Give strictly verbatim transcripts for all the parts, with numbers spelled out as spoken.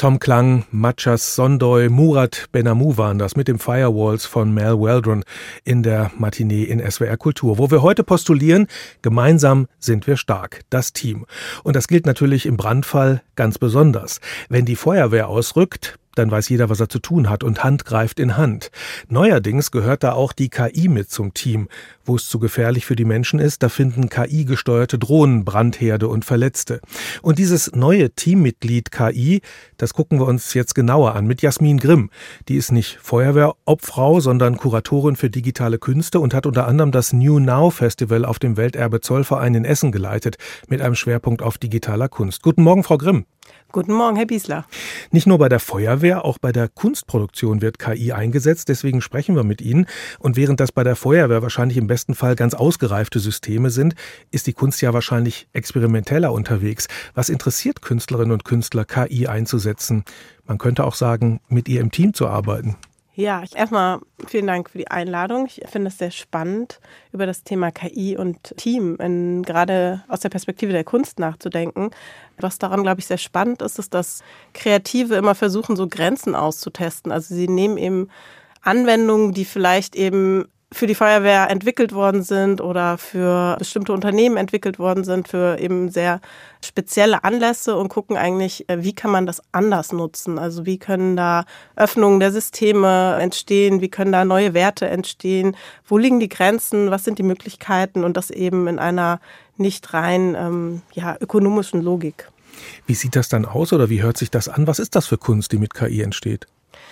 Tom Klang, Matchas Sondoy, Murat Benamu waren das mit dem Firewalls von Mal Waldron in der Matinee in S W R Kultur, wo wir heute postulieren, gemeinsam sind wir stark, das Team. Und das gilt natürlich im Brandfall ganz besonders. Wenn die Feuerwehr ausrückt, dann weiß jeder, was er zu tun hat und Hand greift in Hand. Neuerdings gehört da auch die K I mit zum Team. Wo es zu gefährlich für die Menschen ist, da finden K I-gesteuerte Drohnen Brandherde und Verletzte. Und dieses neue Teammitglied K I, das gucken wir uns jetzt genauer an mit Jasmin Grimm. Die ist nicht Feuerwehrobfrau, sondern Kuratorin für digitale Künste und hat unter anderem das New Now Festival auf dem Welterbe Zollverein in Essen geleitet, mit einem Schwerpunkt auf digitaler Kunst. Guten Morgen, Frau Grimm. Guten Morgen, Herr Biesler. Nicht nur bei der Feuerwehr, auch bei der Kunstproduktion wird K I eingesetzt. Deswegen sprechen wir mit Ihnen. Und während das bei der Feuerwehr wahrscheinlich im besten Fall ganz ausgereifte Systeme sind, ist die Kunst ja wahrscheinlich experimenteller unterwegs. Was interessiert Künstlerinnen und Künstler, K I einzusetzen? Man könnte auch sagen, mit ihr im Team zu arbeiten. Ja, erstmal vielen Dank für die Einladung. Ich finde es sehr spannend, über das Thema K I und Team in, gerade aus der Perspektive der Kunst nachzudenken. Was daran, glaube ich, sehr spannend ist, ist, dass Kreative immer versuchen, so Grenzen auszutesten. Also sie nehmen eben Anwendungen, die vielleicht eben für die Feuerwehr entwickelt worden sind oder für bestimmte Unternehmen entwickelt worden sind, für eben sehr spezielle Anlässe und gucken eigentlich, wie kann man das anders nutzen? Also wie können da Öffnungen der Systeme entstehen? Wie können da neue Werte entstehen? Wo liegen die Grenzen? Was sind die Möglichkeiten? Und das eben in einer nicht rein ähm, ja, ökonomischen Logik. Wie sieht das dann aus oder wie hört sich das an? Was ist das für Kunst, die mit K I entsteht?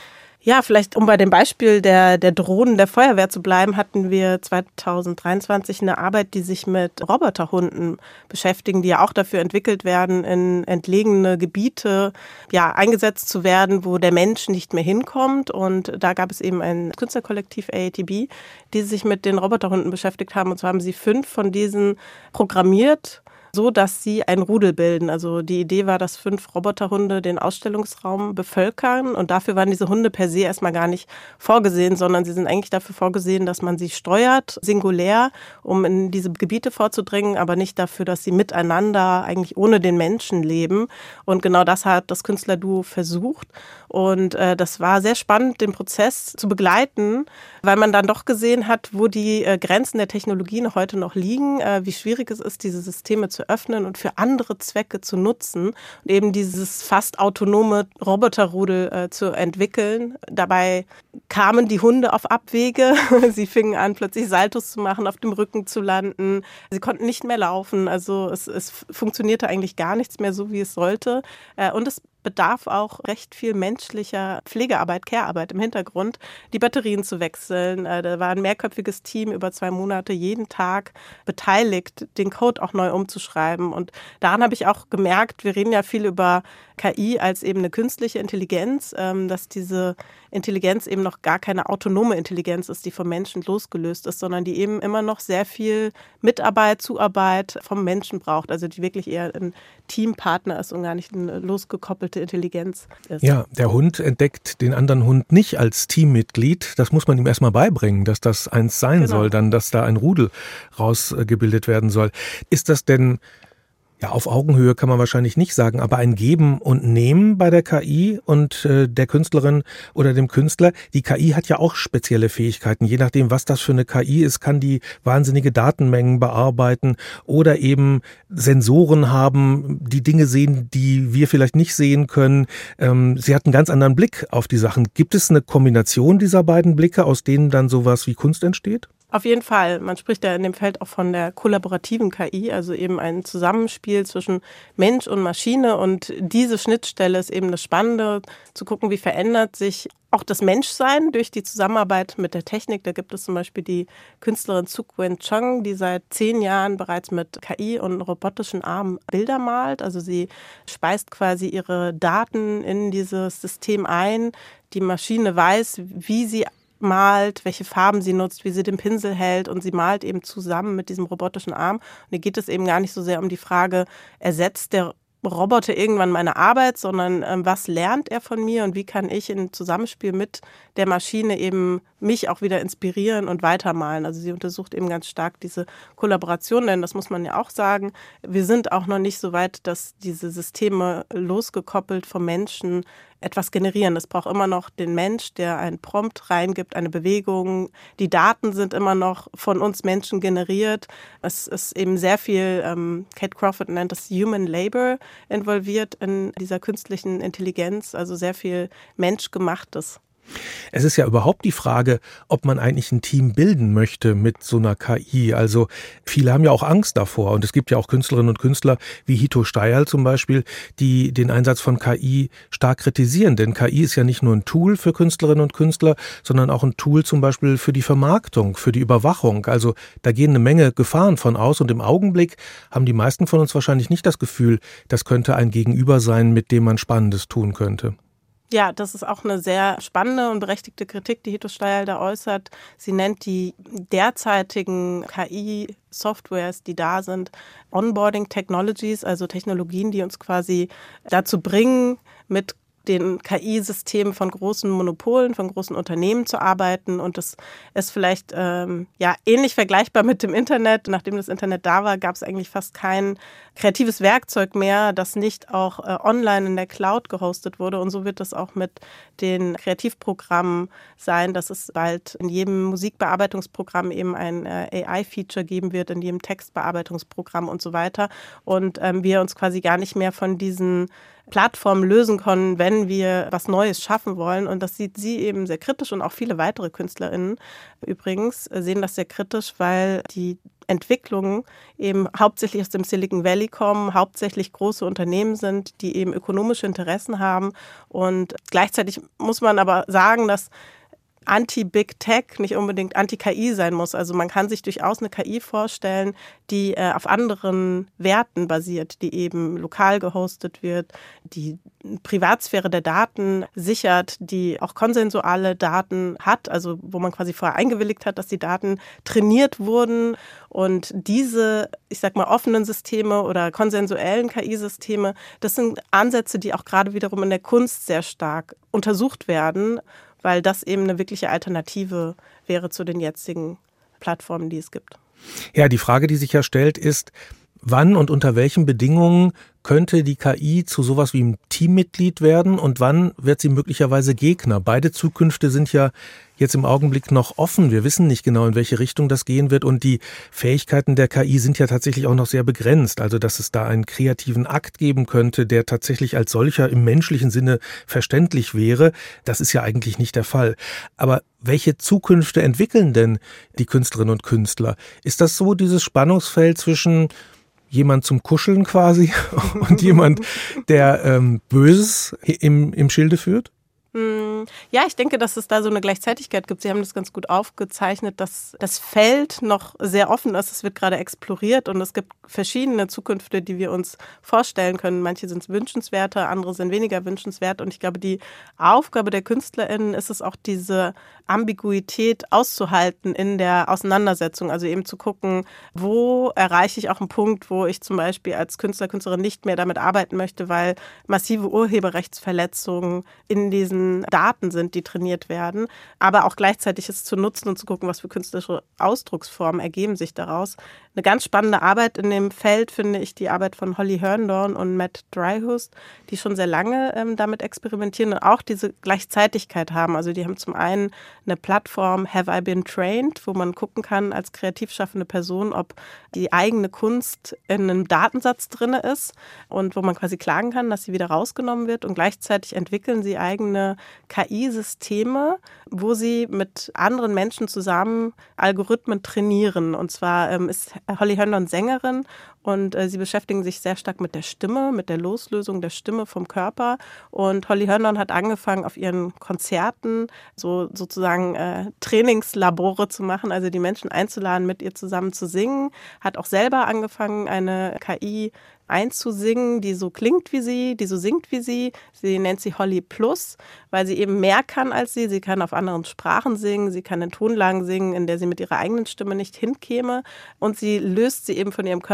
Ja, vielleicht um bei dem Beispiel der, der Drohnen der Feuerwehr zu bleiben, hatten wir zwanzig dreiundzwanzig eine Arbeit, die sich mit Roboterhunden beschäftigen, die ja auch dafür entwickelt werden, in entlegene Gebiete ja, eingesetzt zu werden, wo der Mensch nicht mehr hinkommt. Und da gab es eben ein Künstlerkollektiv A A T B, die sich mit den Roboterhunden beschäftigt haben. Und zwar haben sie fünf von diesen programmiert, so dass sie ein Rudel bilden. Also die Idee war, dass fünf Roboterhunde den Ausstellungsraum bevölkern und dafür waren diese Hunde per se erstmal gar nicht vorgesehen, sondern sie sind eigentlich dafür vorgesehen, dass man sie steuert, singulär, um in diese Gebiete vorzudringen, aber nicht dafür, dass sie miteinander eigentlich ohne den Menschen leben. Und genau das hat das Künstlerduo versucht. Und äh, das war sehr spannend, den Prozess zu begleiten, weil man dann doch gesehen hat, wo die äh, Grenzen der Technologien heute noch liegen, äh, wie schwierig es ist, diese Systeme zu öffnen und für andere Zwecke zu nutzen und eben dieses fast autonome Roboterrudel äh, zu entwickeln. Dabei kamen die Hunde auf Abwege. Sie fingen an, plötzlich Saltos zu machen, auf dem Rücken zu landen. Sie konnten nicht mehr laufen. Also es, es funktionierte eigentlich gar nichts mehr so, wie es sollte. Äh, und es bedarf auch recht viel menschlicher Pflegearbeit, Care-Arbeit im Hintergrund, die Batterien zu wechseln. Da war ein mehrköpfiges Team über zwei Monate jeden Tag beteiligt, den Code auch neu umzuschreiben. Und daran habe ich auch gemerkt, wir reden ja viel über K I als eben eine künstliche Intelligenz, dass diese Intelligenz eben noch gar keine autonome Intelligenz ist, die vom Menschen losgelöst ist, sondern die eben immer noch sehr viel Mitarbeit, Zuarbeit vom Menschen braucht, also die wirklich eher ein Teampartner ist und gar nicht eine losgekoppelte Intelligenz ist. Ja, der Hund entdeckt den anderen Hund nicht als Teammitglied. Das muss man ihm erstmal beibringen, dass das eins sein Genau. soll, dann, dass da ein Rudel rausgebildet werden soll. Ist das denn, ja, auf Augenhöhe kann man wahrscheinlich nicht sagen, aber ein Geben und Nehmen bei der K I und äh, der Künstlerin oder dem Künstler? Die K I hat ja auch spezielle Fähigkeiten. Je nachdem, was das für eine K I ist, kann die wahnsinnige Datenmengen bearbeiten oder eben Sensoren haben, die Dinge sehen, die wir vielleicht nicht sehen können. Ähm, sie hat einen ganz anderen Blick auf die Sachen. Gibt es eine Kombination dieser beiden Blicke, aus denen dann sowas wie Kunst entsteht? Auf jeden Fall. Man spricht ja in dem Feld auch von der kollaborativen K I, also eben ein Zusammenspiel zwischen Mensch und Maschine. Und diese Schnittstelle ist eben das Spannende, zu gucken, wie verändert sich auch das Menschsein durch die Zusammenarbeit mit der Technik. Da gibt es zum Beispiel die Künstlerin Zuc-Wen Chong, die seit zehn Jahren bereits mit K I und robotischen Armen Bilder malt. Also sie speist quasi ihre Daten in dieses System ein. Die Maschine weiß, wie sie malt, welche Farben sie nutzt, wie sie den Pinsel hält und sie malt eben zusammen mit diesem robotischen Arm. Und hier geht es eben gar nicht so sehr um die Frage, ersetzt der Roboter irgendwann meine Arbeit, sondern ähm, was lernt er von mir und wie kann ich im Zusammenspiel mit der Maschine eben mich auch wieder inspirieren und weitermalen. Also sie untersucht eben ganz stark diese Kollaboration, denn das muss man ja auch sagen, wir sind auch noch nicht so weit, dass diese Systeme losgekoppelt vom Menschen etwas generieren. Es braucht immer noch den Mensch, der einen Prompt reingibt, eine Bewegung. Die Daten sind immer noch von uns Menschen generiert. Es ist eben sehr viel, ähm, Kate Crawford nennt das Human Labor, involviert in dieser künstlichen Intelligenz, also sehr viel Menschgemachtes. Es ist ja überhaupt die Frage, ob man eigentlich ein Team bilden möchte mit so einer K I. Also viele haben ja auch Angst davor. Und es gibt ja auch Künstlerinnen und Künstler wie Hito Steyerl zum Beispiel, die den Einsatz von K I stark kritisieren. Denn K I ist ja nicht nur ein Tool für Künstlerinnen und Künstler, sondern auch ein Tool zum Beispiel für die Vermarktung, für die Überwachung. Also da gehen eine Menge Gefahren von aus. Und im Augenblick haben die meisten von uns wahrscheinlich nicht das Gefühl, das könnte ein Gegenüber sein, mit dem man Spannendes tun könnte. Ja, das ist auch eine sehr spannende und berechtigte Kritik, die Hito Steyerl da äußert. Sie nennt die derzeitigen K I-Softwares, die da sind, Onboarding Technologies, also Technologien, die uns quasi dazu bringen, mit den K I-Systemen von großen Monopolen, von großen Unternehmen zu arbeiten. Und das ist vielleicht ähm, ja ähnlich vergleichbar mit dem Internet. Nachdem das Internet da war, gab es eigentlich fast kein kreatives Werkzeug mehr, das nicht auch äh, online in der Cloud gehostet wurde. Und so wird das auch mit den Kreativprogrammen sein, dass es bald in jedem Musikbearbeitungsprogramm eben ein äh, A I-Feature geben wird, in jedem Textbearbeitungsprogramm und so weiter. Und ähm, wir uns quasi gar nicht mehr von diesen Plattformen lösen können, wenn wir was Neues schaffen wollen. Und das sieht sie eben sehr kritisch und auch viele weitere KünstlerInnen übrigens sehen das sehr kritisch, weil die Entwicklungen eben hauptsächlich aus dem Silicon Valley kommen, hauptsächlich große Unternehmen sind, die eben ökonomische Interessen haben. Und gleichzeitig muss man aber sagen, dass Anti-Big Tech nicht unbedingt Anti-K I sein muss. Also man kann sich durchaus eine K I vorstellen, die äh, auf anderen Werten basiert, die eben lokal gehostet wird, die Privatsphäre der Daten sichert, die auch konsensuale Daten hat, also wo man quasi vorher eingewilligt hat, dass die Daten trainiert wurden. Und diese, ich sag mal, offenen Systeme oder konsensuellen K I-Systeme, das sind Ansätze, die auch gerade wiederum in der Kunst sehr stark untersucht werden, weil das eben eine wirkliche Alternative wäre zu den jetzigen Plattformen, die es gibt. Ja, die Frage, die sich ja stellt, ist, wann und unter welchen Bedingungen könnte die K I zu sowas wie einem Teammitglied werden und wann wird sie möglicherweise Gegner? Beide Zukünfte sind ja jetzt im Augenblick noch offen. Wir wissen nicht genau, in welche Richtung das gehen wird und die Fähigkeiten der K I sind ja tatsächlich auch noch sehr begrenzt. Also, dass es da einen kreativen Akt geben könnte, der tatsächlich als solcher im menschlichen Sinne verständlich wäre, das ist ja eigentlich nicht der Fall. Aber welche Zukünfte entwickeln denn die Künstlerinnen und Künstler? Ist das so dieses Spannungsfeld zwischen jemand zum Kuscheln quasi und jemand, der ähm, Böses im, im Schilde führt? Ja, ich denke, dass es da so eine Gleichzeitigkeit gibt. Sie haben das ganz gut aufgezeichnet, dass das Feld noch sehr offen ist. Es wird gerade exploriert und es gibt verschiedene Zukünfte, die wir uns vorstellen können. Manche sind wünschenswerter, andere sind weniger wünschenswert. Und ich glaube, die Aufgabe der KünstlerInnen ist es auch, diese Ambiguität auszuhalten in der Auseinandersetzung. Also eben zu gucken, wo erreiche ich auch einen Punkt, wo ich zum Beispiel als Künstler, Künstlerin nicht mehr damit arbeiten möchte, weil massive Urheberrechtsverletzungen in diesen Daten sind, die trainiert werden, aber auch gleichzeitig es zu nutzen und zu gucken, was für künstlerische Ausdrucksformen ergeben sich daraus. Eine ganz spannende Arbeit in dem Feld finde ich die Arbeit von Holly Herndon und Matt Dryhus, die schon sehr lange ähm, damit experimentieren und auch diese Gleichzeitigkeit haben. Also die haben zum einen eine Plattform Have I Been Trained, wo man gucken kann als kreativ schaffende Person, ob die eigene Kunst in einem Datensatz drin ist und wo man quasi klagen kann, dass sie wieder rausgenommen wird und gleichzeitig entwickeln sie eigene K I-Systeme, wo sie mit anderen Menschen zusammen Algorithmen trainieren. Und zwar ähm, ist Holly Herndon Sängerin und äh, sie beschäftigen sich sehr stark mit der Stimme, mit der Loslösung der Stimme vom Körper. Und Holly Herndon hat angefangen, auf ihren Konzerten so sozusagen äh, Trainingslabore zu machen, also die Menschen einzuladen, mit ihr zusammen zu singen. Hat auch selber angefangen, eine K I einzusingen, die so klingt wie sie, die so singt wie sie. Sie nennt sie Holly Plus, weil sie eben mehr kann als sie. Sie kann auf anderen Sprachen singen, sie kann in Tonlagen singen, in der sie mit ihrer eigenen Stimme nicht hinkäme. Und sie löst sie eben von ihrem Körper und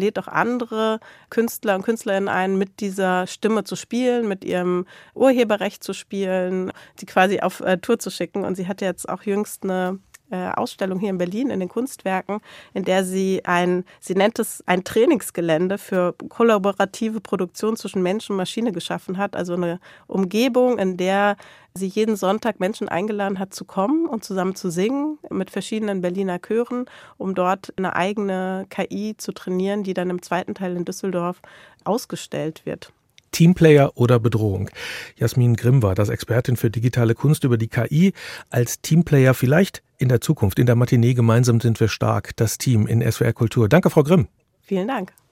lädt auch andere Künstler und Künstlerinnen ein, mit dieser Stimme zu spielen, mit ihrem Urheberrecht zu spielen, sie quasi auf äh, Tour zu schicken. Und sie hat jetzt auch jüngst eine Ausstellung hier in Berlin in den Kunstwerken, in der sie ein, sie nennt es ein Trainingsgelände für kollaborative Produktion zwischen Mensch und Maschine geschaffen hat. Also eine Umgebung, in der sie jeden Sonntag Menschen eingeladen hat zu kommen und zusammen zu singen mit verschiedenen Berliner Chören, um dort eine eigene K I zu trainieren, die dann im zweiten Teil in Düsseldorf ausgestellt wird. Teamplayer oder Bedrohung. Jasmin Grimm war das Expertin für digitale Kunst über die K I als Teamplayer vielleicht in der Zukunft. In der Matinee Gemeinsam sind wir stark, das Team in S W R Kultur. Danke, Frau Grimm. Vielen Dank.